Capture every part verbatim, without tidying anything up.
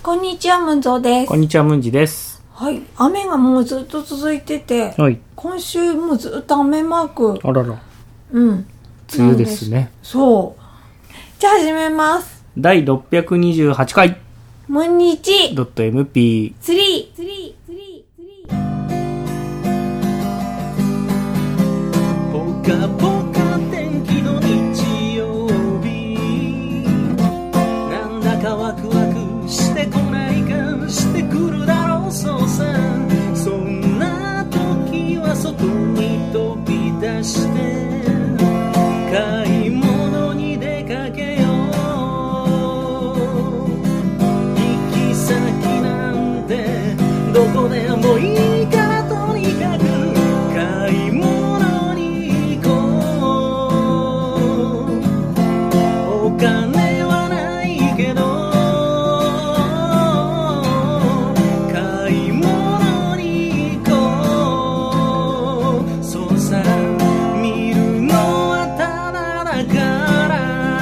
こんにちは、ムンゾーです。 こんにちは、ムンジです。 はい、雨がもうずっと続いてて、はい、今週もずっと雨マーク。 あらら。 うん。 梅雨ですね。 そう。じゃあ始めます。 だいろっぴゃくにじゅうはちかい。 ムンニチ。 ドット エムピー。 スリー。スリー。スリー。スリー。 ポカポカ天気の日曜日。なんだかワクワクしてこないかしてくるだろうそうさ。そんな時は外に飛び出して買い物に出かけよう。行き先なんてどこでもいいからとにかく買い物に行こう。お金はないけど買い物に行こう。そうさ、見るのはただだから。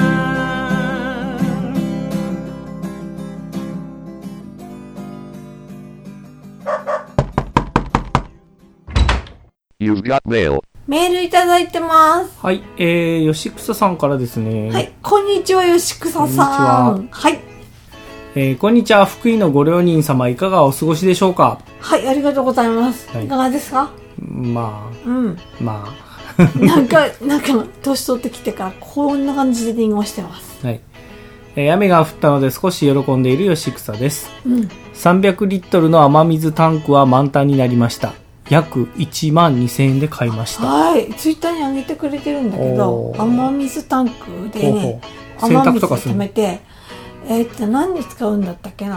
You've got mail. メールいただいてます。 はい、えー、吉草さんからですね。 はい、こんにちは、吉草さん。 こんにちは。 はい。 えー、こんにちは、福井のご両人様、いかがお過ごしでしょうか。 はい、ありがとうございます。はい、いかがですか。 まあ、 うん。 まあ。 なんか、なんか、年取ってきてからこんな感じでリンゴしてます。 はい。えー、雨が降ったので少し喜んでいる吉草です。 うん。さんびゃくリットルの雨水タンクは満タンになりました。約いちまんにせんえんで買いました。 はい、ツイッターに上げてくれてるんだけど、雨水タンクでね、 ほうほう、洗濯とかする。 雨水溜めて、えー、っと何に使うんだったっけな。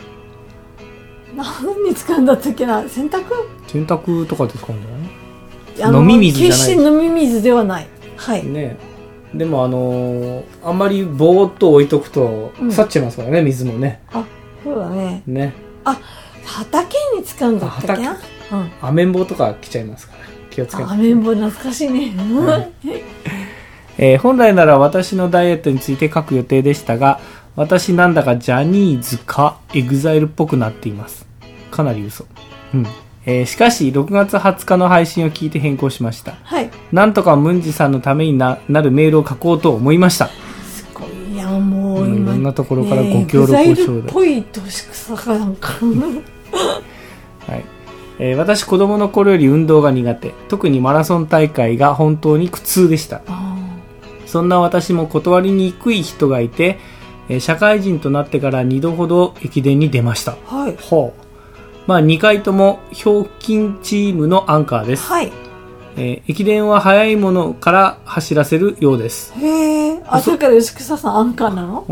何に使うんだったっけな。洗濯？ 洗濯とかで使うんじゃない？ 飲み水じゃない。 決して飲み水ではない。はい。 ね。でもあのー、あんまりぼーっと置いとくと腐っちゃいますからね、うん、水もね。 あ、そうだね。 ね。 あ、畑に使うんだったっけな。うん、 アメンボとか来ちゃいますから気をつけて。 アメンボ懐かしいね。 えー、本来なら私のダイエットについて書く予定でしたが、私なんだかジャニーズかエグザイルっぽくなっています。かなり嘘。うん。えー、しかしろくがつはつかの配信を聞いて変更しました。 はい。 なんとかムンジさんのために な, なるメールを書こうと思いました。 すごいや、もう、うん、 いろんなところからご協力をエグザイルっぽい年草かなんか。 はい。えー、私子供の頃より運動が苦手、特にマラソン大会が本当に苦痛でした。そんな私も断りにくい人がいて、えー、社会人となってからにどほど駅伝に出ました。 はい。 ほう。まあにかいともひょうきんチームのアンカーです。 はい。 えー、駅伝は早いものから走らせるようです。 へえ。あ、それから吉草さんアンカーなの？ うん。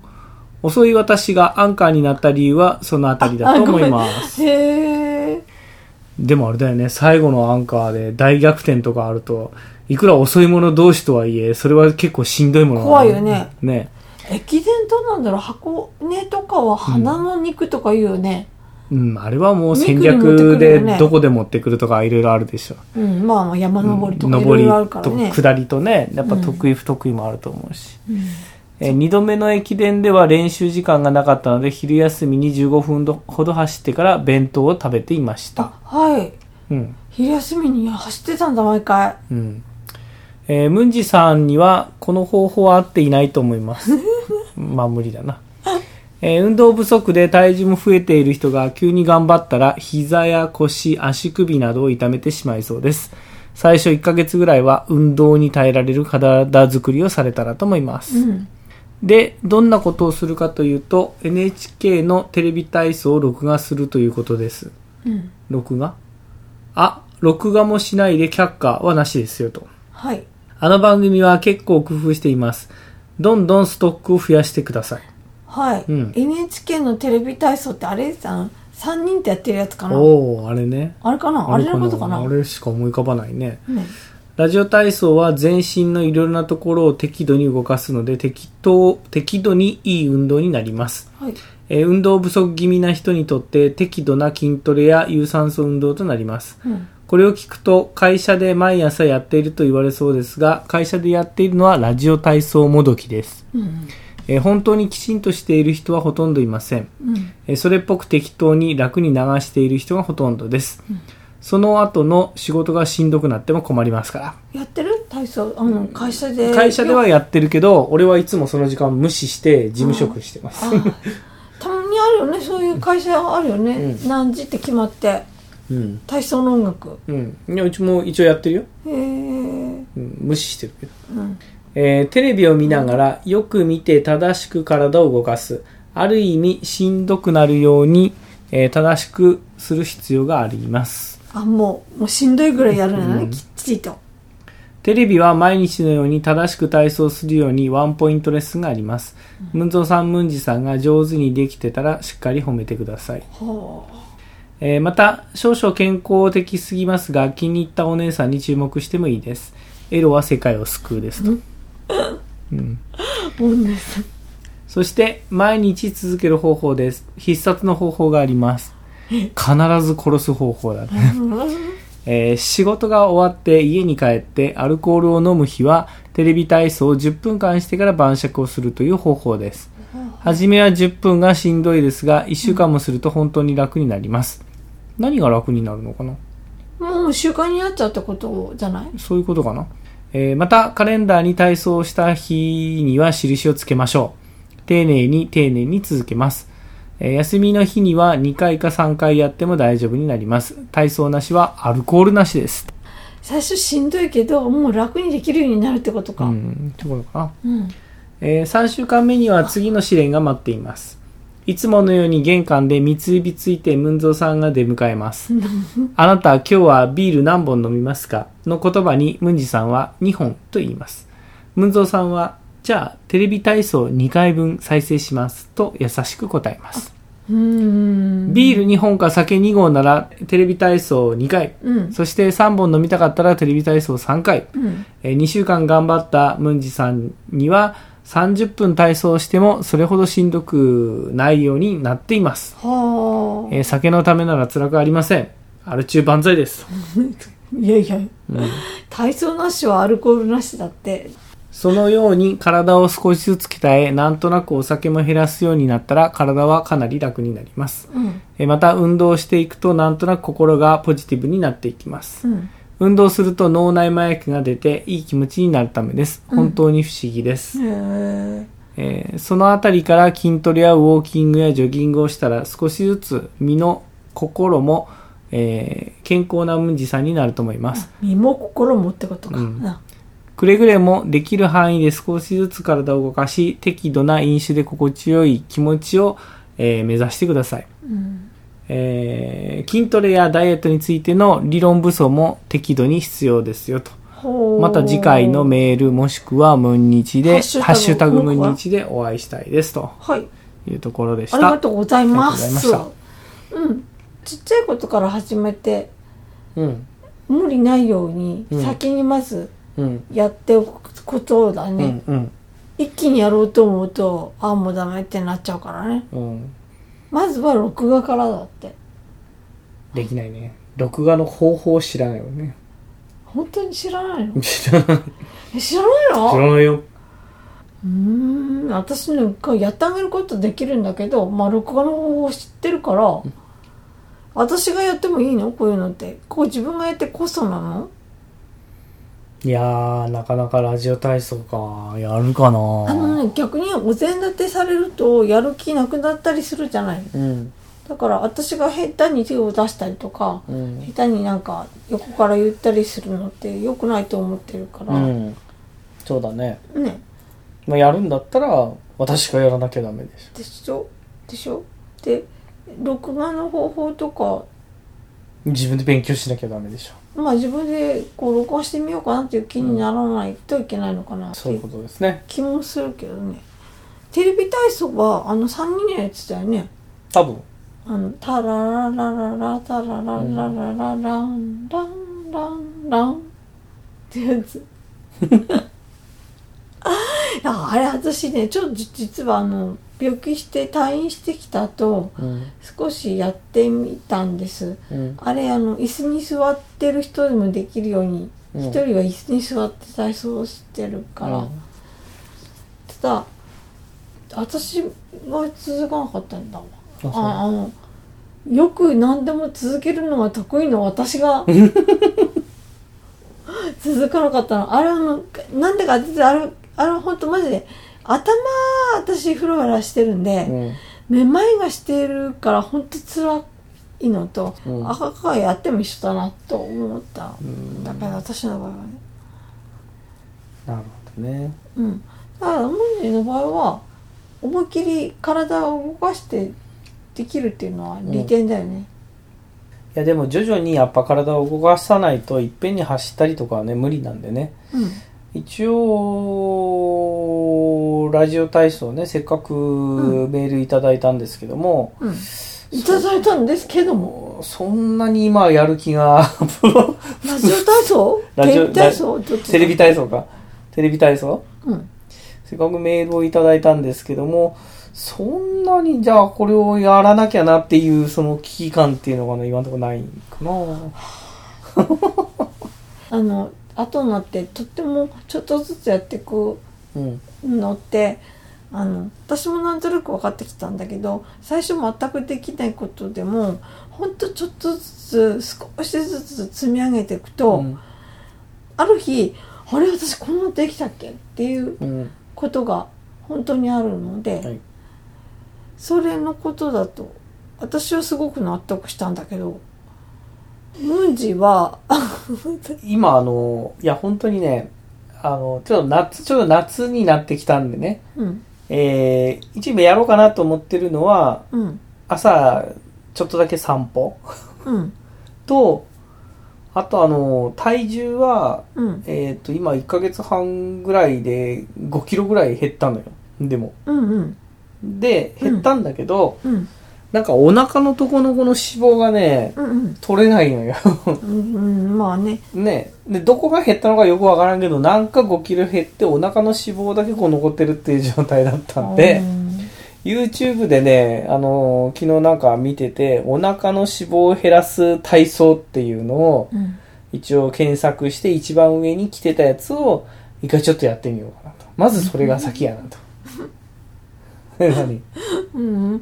遅い私がアンカーになった理由はそのあたりだと思います。 へえ。 でもあれだよね、最後のアンカーで大逆転とかあると、いくら遅い者同士とはいえ、それは結構しんどいもの、ね、 怖いよね。 ね。 駅伝どうなんだろう、箱根とかは花の肉とか言うよね。 うん、うん、あれはもう戦略でどこで持ってくるとかいろいろあるでしょ。 うん、まあ山登りとかいろいろあるからね。 上りと下りとね、やっぱ得意不得意もあると思うし。 うん、 えにどめの駅伝では練習時間がなかったので昼休みにじゅうごふんほど走ってから弁当を食べていました。 はい、 うん、 昼休みに走ってたんだ毎回。 うん、えー、ムンジさんにはこの方法は合っていないと思います。まあ無理だな。えー、運動不足で体重も増えている人が急に頑張ったら膝や腰、足首などを痛めてしまいそうです。最初いっかげつぐらいは運動に耐えられる体作りをされたらと思います。うん、で、どんなことをするかというと エヌエイチケー のテレビ体操を録画するということです。うん、録画？あ、録画もしないで却下はなしですよと。 はい。 あの番組は結構工夫しています。どんどんストックを増やしてください。 はい。うん、エヌエイチケー のテレビ体操ってあれさんさんにんってやってるやつかな。 おー、あれね。 あれかな、あれのことかな。 あれしか思い浮かばないね。 うん、 ラジオ体操は全身のいろいろなところを適度に動かすので適当、適度にいい運動になります。はい。えー、運動不足気味な人にとって適度な筋トレや有酸素運動となります。うん、これを聞くと会社で毎朝やっていると言われそうですが、会社でやっているのはラジオ体操もどきです。うん、 えー、本当にきちんとしている人はほとんどいません、 うんえー、それっぽく適当に楽に流している人がほとんどです、うん、その後の仕事がしんどくなっても困りますから。 やってる体操、あの会社で会社ではやってるけど、俺はいつもその時間無視して事務職してます。 たまにあるよね、そういう会社あるよね、うん、何時って決まって、うん、体操の音楽、 うん、いやうちも一応やってるよ。 へえ、うん、 無視してるけど、うんえー、テレビを見ながらよく見て正しく体を動かす、ある意味しんどくなるように、えー、正しくする必要があります。 あ、もう、もうしんどいぐらいやるのね、うん、きっちりと。 テレビは毎日のように正しく体操するようにワンポイントレッスンがあります。ムンゾーさん、ムンジさんが上手にできてたらしっかり褒めてください。はあえー、また少々健康的すぎますが気に入ったお姉さんに注目してもいいです。エロは世界を救うですと。うん、そして毎日続ける方法です。必殺の方法があります。必ず殺す方法だね、えー、仕事が終わって家に帰ってアルコールを飲む日はテレビ体操をじゅっぷんかんしてから晩酌をするという方法です。はじめはじゅっぷんがしんどいですがいっしゅうかんもすると本当に楽になります。何が楽になるのかな。 もう習慣になっちゃったことじゃない。 そういうことかな。えー、またカレンダーに体操をした日には印をつけましょう。丁寧に丁寧に続けます。えー、休みの日にはにかいかさんかいやっても大丈夫になります。体操なしはアルコールなしです。 最初しんどいけどもう楽にできるようになるってことか。 うん、ってことかな。うんえー、さんしゅうかんめには次の試練が待っています。いつものように玄関で三つ指ついてムンゾーさんが出迎えます。あなた今日はビール何本飲みますかの言葉にムンジさんはにほんと言います。ムンゾーさんはじゃあテレビ体操にかいぶん再生しますと優しく答えます。うーんビールにほんか酒にごうならテレビ体操にかい、うん、そしてさんぼん飲みたかったらテレビ体操さんかい、うんえー、にしゅうかん頑張ったムンジさんにはさんじゅっぷん体操してもそれほどしんどくないようになっています。はあ、えー、酒のためなら辛くありません。アル中万歳です。 いやいや、うん、体操なしはアルコールなしだって。 そのように体を少しずつ鍛え、なんとなくお酒も減らすようになったら体はかなり楽になります。うん、えー、また運動していくとなんとなく心がポジティブになっていきます。うん運動すると脳内麻薬が出ていい気持ちになるためです。本当に不思議です。うん、えー、そのあたりから筋トレやウォーキングやジョギングをしたら少しずつ身の心も、えー、健康なムンジさんになると思います。 身も心もってことか、うん、 くれぐれもできる範囲で少しずつ体を動かし適度な飲酒で心地よい気持ちを、えー、目指してください。うんえー、筋トレやダイエットについての理論武装も適度に必要ですよと。また次回のメールもしくはムンニチでハッシュタグムンニチでお会いしたいですというところでした。 ありがとうございます。ありがとうございました。うん、ちっちゃいことから始めて、うん、無理ないように先にまずやっておくことだね、うんうん、一気にやろうと思うとああもうダメってなっちゃうからね、うんまずは録画からだって。 できないね。録画の方法を知らないよね。 本当に知らないの？ 知らない。 え、知らないの？ 知らないよ。 うーん、私なんかやってあげることできるんだけど、まあ録画の方法を知ってるから、うん、私がやってもいいの？こういうのって。こう自分がやってこそなの？ いやー、なかなかラジオ体操か。やるかな。あのね、逆にお膳立てされるとやる気なくなったりするじゃない。うん、だから私が下手に手を出したりとか、うん、下手になんか横から言ったりするのって良くないと思ってるから。うん、 そうだね。ね。まあ、やるんだったら私がやらなきゃダメでしょ。 でしょでしょで、録画の方法とか自分で勉強しなきゃダメでしょ。 まあ自分でこう録画してみようかなっていう気にならないといけないのかなっていう気もするけどね。テレビ体操はあのさんにんのやつだよね。 多分。 あのタラララララタラララララランランランランってやつ。あれ私ねちょっと実はあの病気して退院してきた後、うん、少しやってみたんです、うん、あれあの椅子に座ってる人でもできるように一、うん、人は椅子に座って体操してるから、うん、ただ私が続かなかったんだわ。 あ、そう。 ああのよく何でも続けるのが得意の私が続かなかったの。あれあのなんでかってあれあれ本当マジで頭私フラフラしてるんで、うん、めまいがしてるから本当辛いのと、うん、赤がやっても一緒だなと思った。うん、だから私の場合はね。 なるほどね。 うん。だからモンジーの場合は思いっきり体を動かしてできるっていうのは利点だよね。うん、いやでも徐々にやっぱ体を動かさないといっぺんに走ったりとかはね無理なんでね。うん、一応ラジオ体操ねせっかくメールいただいたんですけども、 うんうん、いただいたんですけどもそんなに今やる気がラジオ体操テレビ体操テレビ体操かテレビ体操、 うん、 せっかくメールをいただいたんですけどもそんなにじゃあこれをやらなきゃなっていうその危機感っていうのが、ね、今のところないかなあの後になってとってもちょっとずつやっていくのって、うん、あの私もなんとなく分かってきたんだけど最初全くできないことでもほんとちょっとずつ少しずつ積み上げていくと、うん、ある日あれ私こんなできたっけっていうことが本当にあるので、はい、それのことだと私はすごく納得したんだけどムンジは今あのいや本当にねあのちょっと夏ちょっと夏になってきたんでね、うん、えー、一部やろうかなと思ってるのは、うん、朝ちょっとだけ散歩、うん、とあとあの体重は、うん、えっと今いっかげつはんぐらいでごキロぐらい減ったのよ。でも、 うんうん、 で減ったんだけど、 うん、 なんかお腹のとこのこの脂肪がね、 うんうん、 取れないのようんうん、まあね。 ねでどこが減ったのかよくわからんけどなんかごキロ減ってお腹の脂肪だけこう残ってるっていう状態だったんで、YouTube でね、あのー、昨日なんか見ててお腹の脂肪を減らす体操っていうのを一応検索して一番上に来てたやつを一回ちょっとやってみようかなと。まずそれが先やなと何うん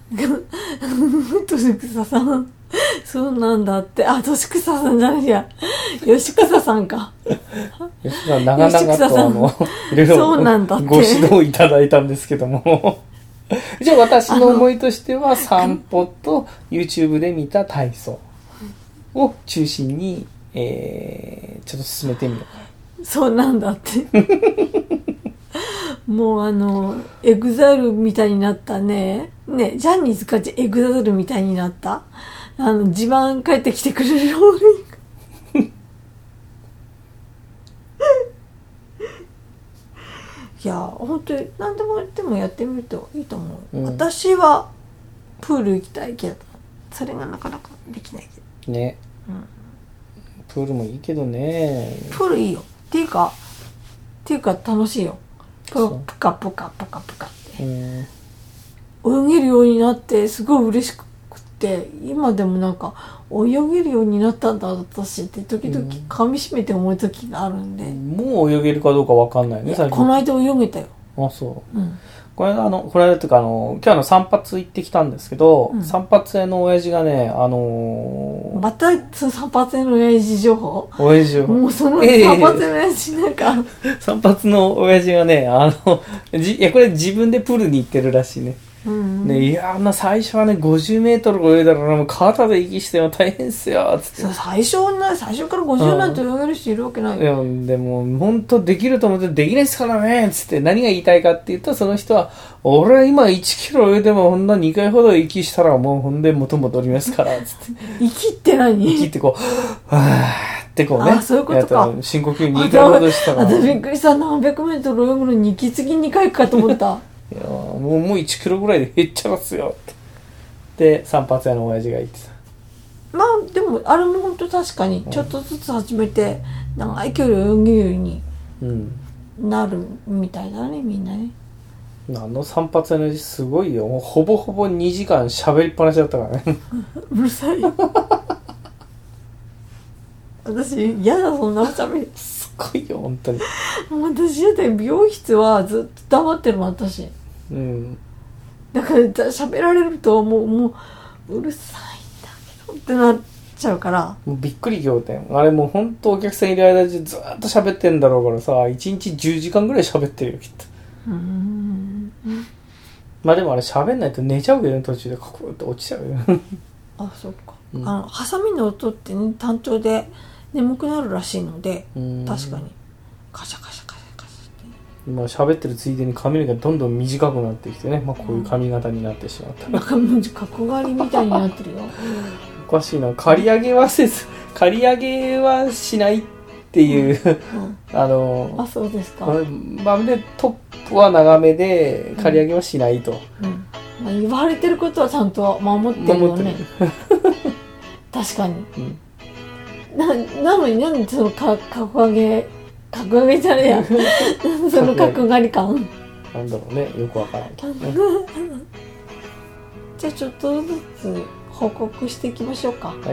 年草さんそうなんだってあ年草さんじゃないや吉草さんか吉草さん長々とあのいろいろご指導いただいたんですけどもじゃあ私の思いとしては散歩と YouTube で見た体操を中心に、えー、ちょっと進めてみようかな。 そうなんだってもうあのエグザイルみたいになったねねジャニーズかエグザイルみたいになったあの自慢帰ってきてくれるようにいや本当に何でもでもやってみるといいと思う、うん、私はプール行きたいけどそれがなかなかできないけどね、うん、プールもいいけどねプールいいよっていうかっていうか楽しいよプカプカプカプカって、泳げるようになってすごい嬉しくて今でもなんか泳げるようになったんだ私って時々噛み締めて思う時があるんで、 うん、もう泳げるかどうか分かんないね。 最近この間泳げたよ。 あそう、 うん、 これあのこれっていうかあの今日の散髪行ってきたんですけど、うん、散髪屋の親父がねあのー、またその散髪屋の親父情報親父情報もうその散髪屋の親父なんか、 えー、散髪の親父がねあのじいやこれ自分でプールに行ってるらしいね。 うんうん、 ね、いやあんな最初はねごじゅうメートル泳いだらもう肩で息しても大変っすよつって最初な最初からごじゅうなんて泳げる人いるわけないよ、 うん、いやでも本当できると思ってできないっすからねつって何が言いたいかって言うとその人は俺は今いちキロ泳いでもほんのにかいほど息したらもうほんで元戻りますからつって息って何息ってこうはぁってこうねあそういうことか深呼吸にかいほどしたらあびっくりした何百メートル泳ぐのに息継ぎにかいかと思ったいやもうもういちキロぐらいで減っちゃいますよってで散髪屋の親父が言ってた。 まあでもあれも本当確かにちょっとずつ始めて長い距離を泳げるようになるみたいだねみんなね。 あの散髪屋の親父すごいよもうほぼほぼにじかん喋りっぱなしだったからねうるさい私嫌だそんなおしゃべりすごいよ本当に私だって美容室はずっと黙ってるもん私うん、 だから喋られるともうもううるさいんだけどってなっちゃうから、 もうびっくり仰天。あれもう本当お客さんいる間中ずっと喋ってんだろうからさ、いちにちじゅうじかんぐらい喋ってるよきっと。うーん、まあでもあれ喋んないと寝ちゃうけどね、途中でカクッと落ちちゃうよ。 あ、そっか、うん、あのハサミの音ってね、単調で眠くなるらしいので、確かにカシャカシャカシャカシャって、ね、 今喋ってるついでに髪の毛がどんどん短くなってきてね、まあ、こういう髪型になってしまった、うん、 なんかもう角刈りみたいになってるよ。 おかしいな、刈り上げはせず刈り上げはしないっていう、うんうん、あのあ、そうですか。 まあ、でトップは長めで刈り上げはしないと、 うんうん、まあ、言われてることはちゃんと守ってるよね。確かに、うん、な, なのになんでそのか角上げ角上げじゃねえやその角刈り感なんだろうね、よくわからんけど、ね、 じゃあちょっとずつ報告していきましょうか。 はい。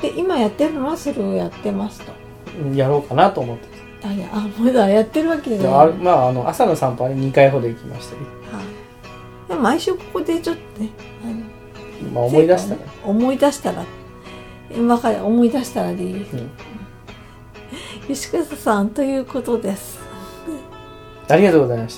で今やってるのはそれをやってますと。 やろうかなと思ってた。あ、いや、あ、まだやってるわけじゃない。 まあ、あの朝の散歩はにかいほど行きましたけど、 はい、でも毎週ここでちょっとね、 あの、まあ、思い出したら、ね、 思い出したら今から思い出したらでいいです、うん、吉川さんということです。 ありがとうございました。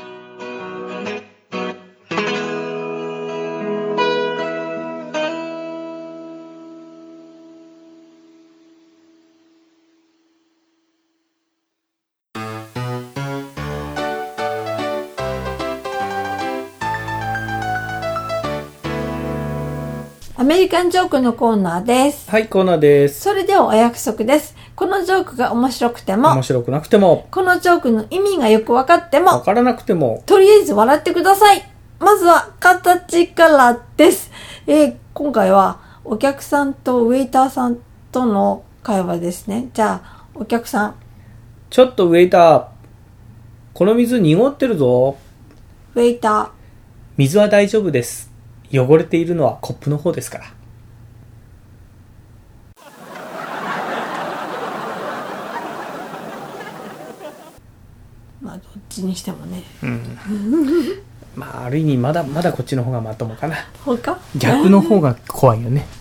アメリカンジョークのコーナーです。 はい、コーナーです。 それではお約束です。このジョークが面白くても、 面白くなくても、 このジョークの意味がよく分かっても、 分からなくても、 とりあえず笑ってください。まずは形からです。えー、今回はお客さんとウェイターさんとの会話ですね。じゃあ、お客さん。 ちょっとウェイター、この水濁ってるぞ。 ウェイター。 水は大丈夫です。汚れているのはコップの方ですから。 まあどっちにしてもね、うん、 まあある意味まだまだこっちの方がまともかな。 他？ 逆の方が怖いよね。